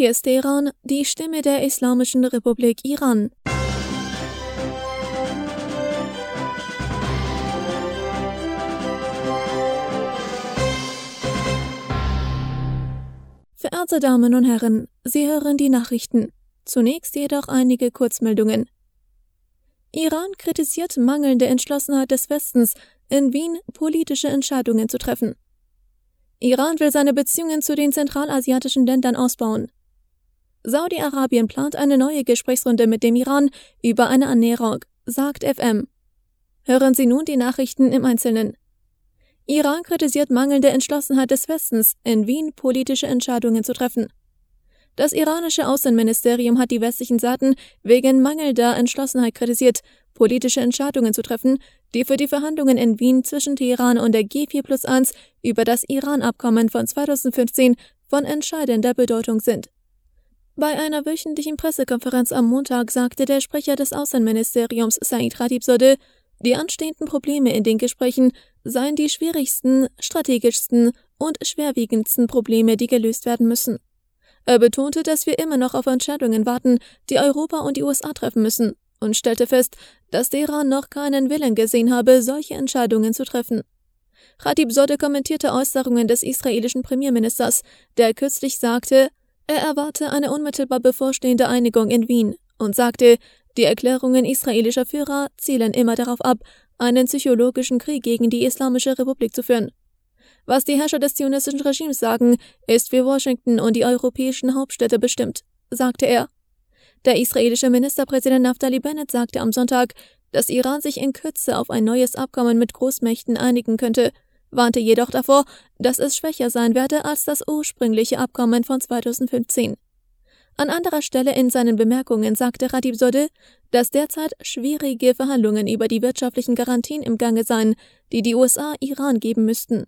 Hier ist Teheran, die Stimme der Islamischen Republik Iran. Verehrte Damen und Herren, Sie hören die Nachrichten. Zunächst jedoch einige Kurzmeldungen. Iran kritisiert mangelnde Entschlossenheit des Westens, in Wien politische Entscheidungen zu treffen. Iran will seine Beziehungen zu den zentralasiatischen Ländern ausbauen. Saudi-Arabien plant eine neue Gesprächsrunde mit dem Iran über eine Annäherung, sagt FM. Hören Sie nun die Nachrichten im Einzelnen. Iran kritisiert mangelnde Entschlossenheit des Westens, in Wien politische Entscheidungen zu treffen. Das iranische Außenministerium hat die westlichen Seiten wegen mangelnder Entschlossenheit kritisiert, politische Entscheidungen zu treffen, die für die Verhandlungen in Wien zwischen Teheran und der G4+1 über das Iran-Abkommen von 2015 von entscheidender Bedeutung sind. Bei einer wöchentlichen Pressekonferenz am Montag sagte der Sprecher des Außenministeriums Said Khatibzadeh, die anstehenden Probleme in den Gesprächen seien die schwierigsten, strategischsten und schwerwiegendsten Probleme, die gelöst werden müssen. Er betonte, dass wir immer noch auf Entscheidungen warten, die Europa und die USA treffen müssen, und stellte fest, dass Teheran noch keinen Willen gesehen habe, solche Entscheidungen zu treffen. Khatibzadeh kommentierte Äußerungen des israelischen Premierministers, der kürzlich sagte, er erwarte eine unmittelbar bevorstehende Einigung in Wien und sagte, die Erklärungen israelischer Führer zielen immer darauf ab, einen psychologischen Krieg gegen die Islamische Republik zu führen. Was die Herrscher des zionistischen Regimes sagen, ist für Washington und die europäischen Hauptstädte bestimmt, sagte er. Der israelische Ministerpräsident Naftali Bennett sagte am Sonntag, dass Iran sich in Kürze auf ein neues Abkommen mit Großmächten einigen könnte, warnte jedoch davor, dass es schwächer sein werde als das ursprüngliche Abkommen von 2015. An anderer Stelle in seinen Bemerkungen sagte Khatibzadeh, dass derzeit schwierige Verhandlungen über die wirtschaftlichen Garantien im Gange seien, die die USA Iran geben müssten.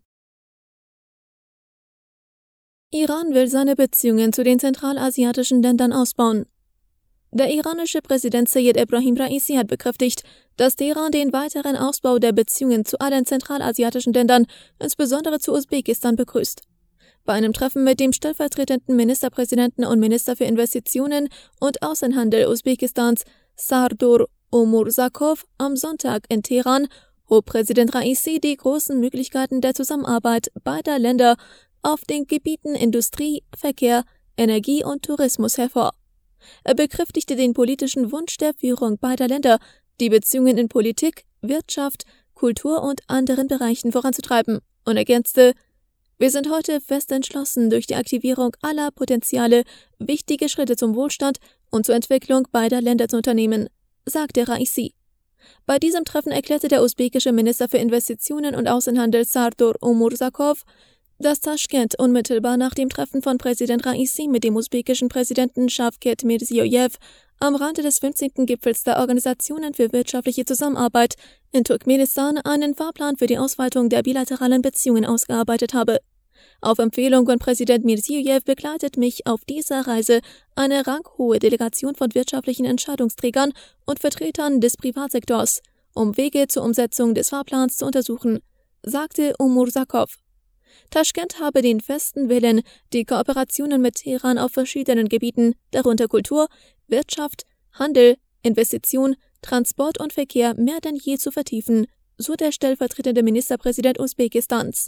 Iran will seine Beziehungen zu den zentralasiatischen Ländern ausbauen. Der iranische Präsident Sayyid Ebrahim Raisi hat bekräftigt, dass Teheran den weiteren Ausbau der Beziehungen zu allen zentralasiatischen Ländern, insbesondere zu Usbekistan, begrüßt. Bei einem Treffen mit dem stellvertretenden Ministerpräsidenten und Minister für Investitionen und Außenhandel Usbekistans, Sardor Omurzakov, am Sonntag in Teheran, hob Präsident Raisi die großen Möglichkeiten der Zusammenarbeit beider Länder auf den Gebieten Industrie, Verkehr, Energie und Tourismus hervor. Er bekräftigte den politischen Wunsch der Führung beider Länder, die Beziehungen in Politik, Wirtschaft, Kultur und anderen Bereichen voranzutreiben, und ergänzte, wir sind heute fest entschlossen, durch die Aktivierung aller Potenziale wichtige Schritte zum Wohlstand und zur Entwicklung beider Länder zu unternehmen, sagte Raisi. Bei diesem Treffen erklärte der usbekische Minister für Investitionen und Außenhandel Sardor Omurzakov, dass Taschkent unmittelbar nach dem Treffen von Präsident Raisi mit dem usbekischen Präsidenten Shavket Mirziyoyev am Rande des 15. Gipfels der Organisationen für wirtschaftliche Zusammenarbeit in Turkmenistan einen Fahrplan für die Ausweitung der bilateralen Beziehungen ausgearbeitet habe. Auf Empfehlung von Präsident Mirziyoyev begleitet mich auf dieser Reise eine ranghohe Delegation von wirtschaftlichen Entscheidungsträgern und Vertretern des Privatsektors, um Wege zur Umsetzung des Fahrplans zu untersuchen, sagte Omurzakov. Taschkent habe den festen Willen, die Kooperationen mit Teheran auf verschiedenen Gebieten, darunter Kultur, Wirtschaft, Handel, Investition, Transport und Verkehr mehr denn je zu vertiefen, so der stellvertretende Ministerpräsident Usbekistans.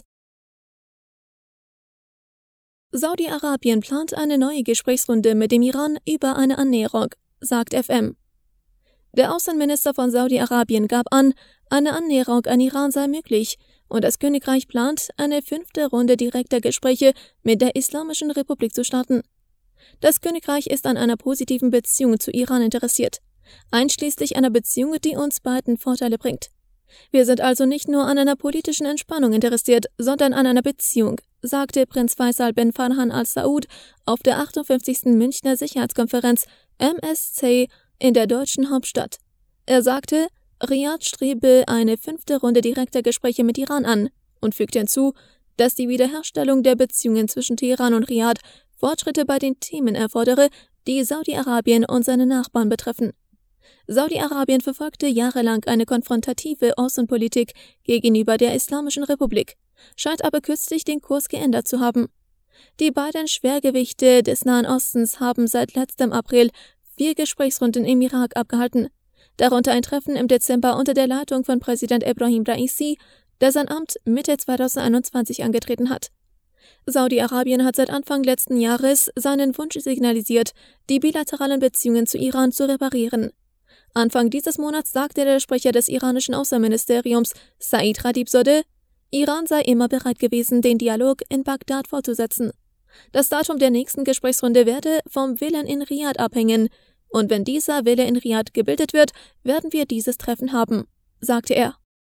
Saudi-Arabien plant eine neue Gesprächsrunde mit dem Iran über eine Annäherung, sagt FM. Der Außenminister von Saudi-Arabien gab an, eine Annäherung an Iran sei möglich, und das Königreich plant, eine 5. Runde direkter Gespräche mit der Islamischen Republik zu starten. Das Königreich ist an einer positiven Beziehung zu Iran interessiert, einschließlich einer Beziehung, die uns beiden Vorteile bringt. Wir sind also nicht nur an einer politischen Entspannung interessiert, sondern an einer Beziehung, sagte Prinz Faisal bin Farhan Al Saud auf der 58. Münchner Sicherheitskonferenz MSC in der deutschen Hauptstadt. Er sagte, Riad strebe eine 5. Runde direkter Gespräche mit Iran an und fügte hinzu, dass die Wiederherstellung der Beziehungen zwischen Teheran und Riad Fortschritte bei den Themen erfordere, die Saudi-Arabien und seine Nachbarn betreffen. Saudi-Arabien verfolgte jahrelang eine konfrontative Außenpolitik gegenüber der Islamischen Republik, scheint aber kürzlich den Kurs geändert zu haben. Die beiden Schwergewichte des Nahen Ostens haben seit letztem April 4 Gesprächsrunden im Irak abgehalten, darunter ein Treffen im Dezember unter der Leitung von Präsident Ebrahim Raisi, der sein Amt Mitte 2021 angetreten hat. Saudi-Arabien hat seit Anfang letzten Jahres seinen Wunsch signalisiert, die bilateralen Beziehungen zu Iran zu reparieren. Anfang dieses Monats sagte der Sprecher des iranischen Außenministeriums, Said Khatibzadeh, Iran sei immer bereit gewesen, den Dialog in Bagdad fortzusetzen. Das Datum der nächsten Gesprächsrunde werde vom Willen in Riad abhängen, und wenn dieser Wille in Riad gebildet wird, werden wir dieses Treffen haben, sagte er.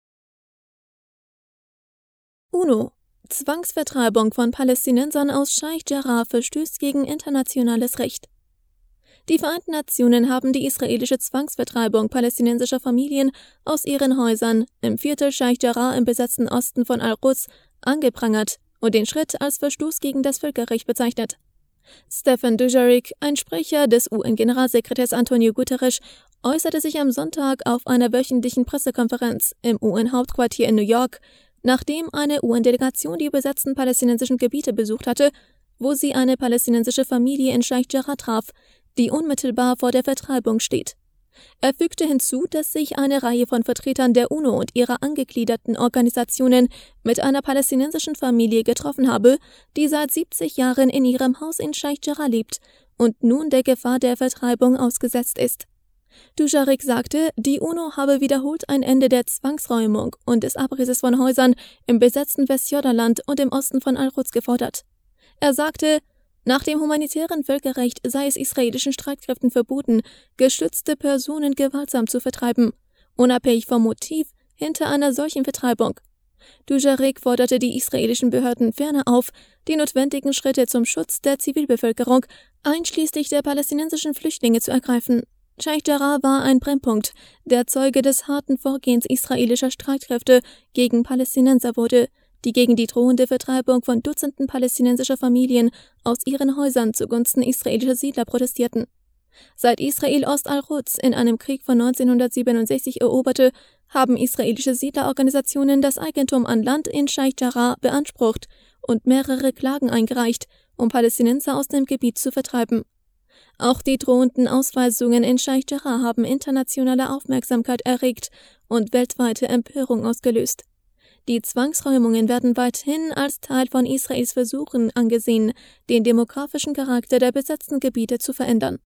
UNO: Zwangsvertreibung von Palästinensern aus Scheich Jarrah verstößt gegen internationales Recht. Die Vereinten Nationen haben die israelische Zwangsvertreibung palästinensischer Familien aus ihren Häusern im Viertel Scheich Jarrah im besetzten Osten von Al-Quds angeprangert und den Schritt als Verstoß gegen das Völkerrecht bezeichnet. Stefan Dujarric, ein Sprecher des UN-Generalsekretärs Antonio Guterres, äußerte sich am Sonntag auf einer wöchentlichen Pressekonferenz im UN-Hauptquartier in New York, nachdem eine UN-Delegation die besetzten palästinensischen Gebiete besucht hatte, wo sie eine palästinensische Familie in Scheich Jarrah traf, die unmittelbar vor der Vertreibung steht. Er fügte hinzu, dass sich eine Reihe von Vertretern der UNO und ihrer angegliederten Organisationen mit einer palästinensischen Familie getroffen habe, die seit 70 Jahren in ihrem Haus in Scheich Jarrah lebt und nun der Gefahr der Vertreibung ausgesetzt ist. Dujarric sagte, die UNO habe wiederholt ein Ende der Zwangsräumung und des Abrisses von Häusern im besetzten Westjordanland und im Osten von Al-Quds gefordert. Er sagte, nach dem humanitären Völkerrecht sei es israelischen Streitkräften verboten, geschützte Personen gewaltsam zu vertreiben, unabhängig vom Motiv hinter einer solchen Vertreibung. Dujarric forderte die israelischen Behörden ferner auf, die notwendigen Schritte zum Schutz der Zivilbevölkerung, einschließlich der palästinensischen Flüchtlinge, zu ergreifen. Scheich Jarrah war ein Brennpunkt, der Zeuge des harten Vorgehens israelischer Streitkräfte gegen Palästinenser wurde, die gegen die drohende Vertreibung von Dutzenden palästinensischer Familien aus ihren Häusern zugunsten israelischer Siedler protestierten. Seit Israel Ost-Al-Quds in einem Krieg von 1967 eroberte, haben israelische Siedlerorganisationen das Eigentum an Land in Scheich Jarrah beansprucht und mehrere Klagen eingereicht, um Palästinenser aus dem Gebiet zu vertreiben. Auch die drohenden Ausweisungen in Scheich Jarrah haben internationale Aufmerksamkeit erregt und weltweite Empörung ausgelöst. Die Zwangsräumungen werden weithin als Teil von Israels Versuchen angesehen, den demografischen Charakter der besetzten Gebiete zu verändern.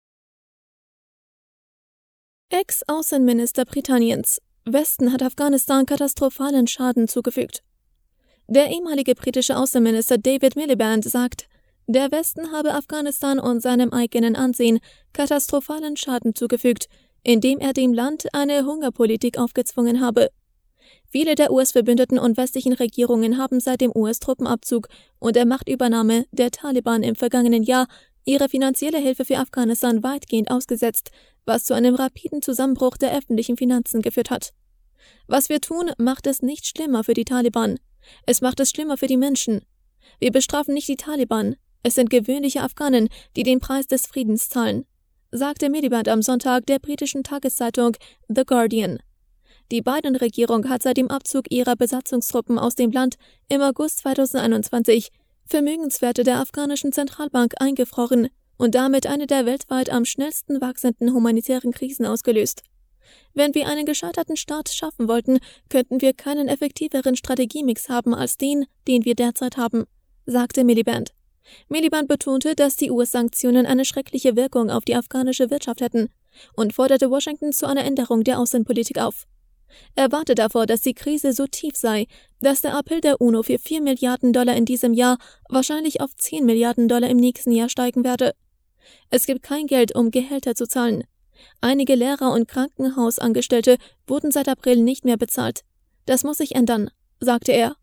Ex-Außenminister Britanniens: Westen hat Afghanistan katastrophalen Schaden zugefügt. Der ehemalige britische Außenminister David Miliband sagt, der Westen habe Afghanistan und seinem eigenen Ansehen katastrophalen Schaden zugefügt, indem er dem Land eine Hungerpolitik aufgezwungen habe. Viele der US-Verbündeten und westlichen Regierungen haben seit dem US-Truppenabzug und der Machtübernahme der Taliban im vergangenen Jahr ihre finanzielle Hilfe für Afghanistan weitgehend ausgesetzt, was zu einem rapiden Zusammenbruch der öffentlichen Finanzen geführt hat. Was wir tun, macht es nicht schlimmer für die Taliban. Es macht es schlimmer für die Menschen. Wir bestrafen nicht die Taliban. Es sind gewöhnliche Afghanen, die den Preis des Friedens zahlen, sagte Miliband am Sonntag der britischen Tageszeitung The Guardian. Die Biden-Regierung hat seit dem Abzug ihrer Besatzungstruppen aus dem Land im August 2021 Vermögenswerte der afghanischen Zentralbank eingefroren und damit eine der weltweit am schnellsten wachsenden humanitären Krisen ausgelöst. Wenn wir einen gescheiterten Staat schaffen wollten, könnten wir keinen effektiveren Strategiemix haben als den wir derzeit haben, sagte Miliband. Miliband betonte, dass die US-Sanktionen eine schreckliche Wirkung auf die afghanische Wirtschaft hätten und forderte Washington zu einer Änderung der Außenpolitik auf. Er warnte davor, dass die Krise so tief sei, dass der Appell der UNO für $4 Milliarden in diesem Jahr wahrscheinlich auf $10 Milliarden im nächsten Jahr steigen werde. Es gibt kein Geld, um Gehälter zu zahlen. Einige Lehrer und Krankenhausangestellte wurden seit April nicht mehr bezahlt. Das muss sich ändern, sagte er.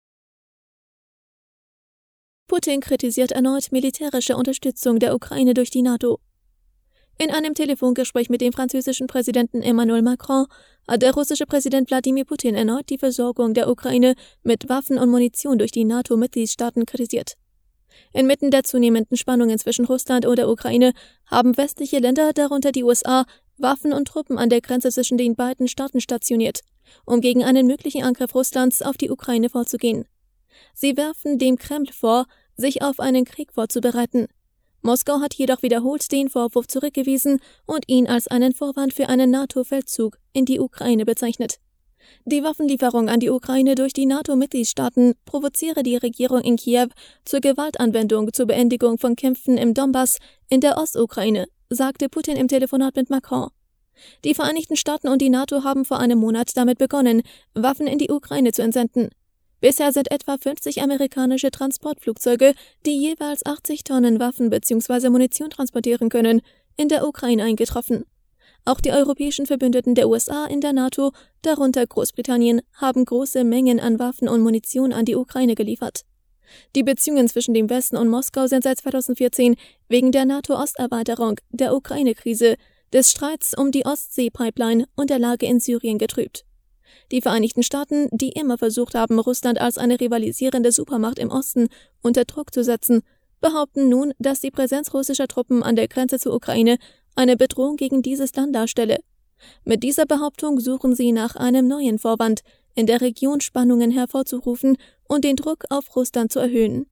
Putin kritisiert erneut militärische Unterstützung der Ukraine durch die NATO. In einem Telefongespräch mit dem französischen Präsidenten Emmanuel Macron hat der russische Präsident Wladimir Putin erneut die Versorgung der Ukraine mit Waffen und Munition durch die NATO-Mitgliedstaaten kritisiert. Inmitten der zunehmenden Spannungen zwischen Russland und der Ukraine haben westliche Länder, darunter die USA, Waffen und Truppen an der Grenze zwischen den beiden Staaten stationiert, um gegen einen möglichen Angriff Russlands auf die Ukraine vorzugehen. Sie werfen dem Kreml vor, sich auf einen Krieg vorzubereiten. Moskau hat jedoch wiederholt den Vorwurf zurückgewiesen und ihn als einen Vorwand für einen NATO-Feldzug in die Ukraine bezeichnet. Die Waffenlieferung an die Ukraine durch die NATO-Mitgliedstaaten provoziere die Regierung in Kiew zur Gewaltanwendung zur Beendigung von Kämpfen im Donbass in der Ostukraine, sagte Putin im Telefonat mit Macron. Die Vereinigten Staaten und die NATO haben vor einem Monat damit begonnen, Waffen in die Ukraine zu entsenden. Bisher sind etwa 50 amerikanische Transportflugzeuge, die jeweils 80 Tonnen Waffen bzw. Munition transportieren können, in der Ukraine eingetroffen. Auch die europäischen Verbündeten der USA in der NATO, darunter Großbritannien, haben große Mengen an Waffen und Munition an die Ukraine geliefert. Die Beziehungen zwischen dem Westen und Moskau sind seit 2014 wegen der NATO-Osterweiterung, der Ukraine-Krise, des Streits um die Ostsee-Pipeline und der Lage in Syrien getrübt. Die Vereinigten Staaten, die immer versucht haben, Russland als eine rivalisierende Supermacht im Osten unter Druck zu setzen, behaupten nun, dass die Präsenz russischer Truppen an der Grenze zur Ukraine eine Bedrohung gegen dieses Land darstelle. Mit dieser Behauptung suchen sie nach einem neuen Vorwand, in der Region Spannungen hervorzurufen und den Druck auf Russland zu erhöhen.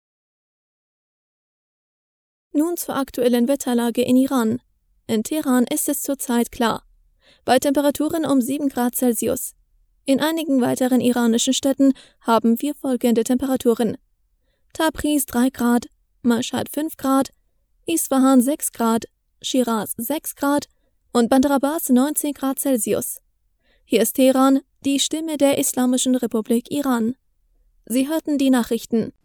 Nun zur aktuellen Wetterlage in Iran. In Teheran ist es zurzeit klar. Bei Temperaturen um 7 Grad Celsius. In einigen weiteren iranischen Städten haben wir folgende Temperaturen: Tabriz 3 Grad, Mashhad 5 Grad, Isfahan 6 Grad, Shiraz 6 Grad und Bandar Abbas 19 Grad Celsius. Hier ist Teheran, die Stimme der Islamischen Republik Iran. Sie hörten die Nachrichten.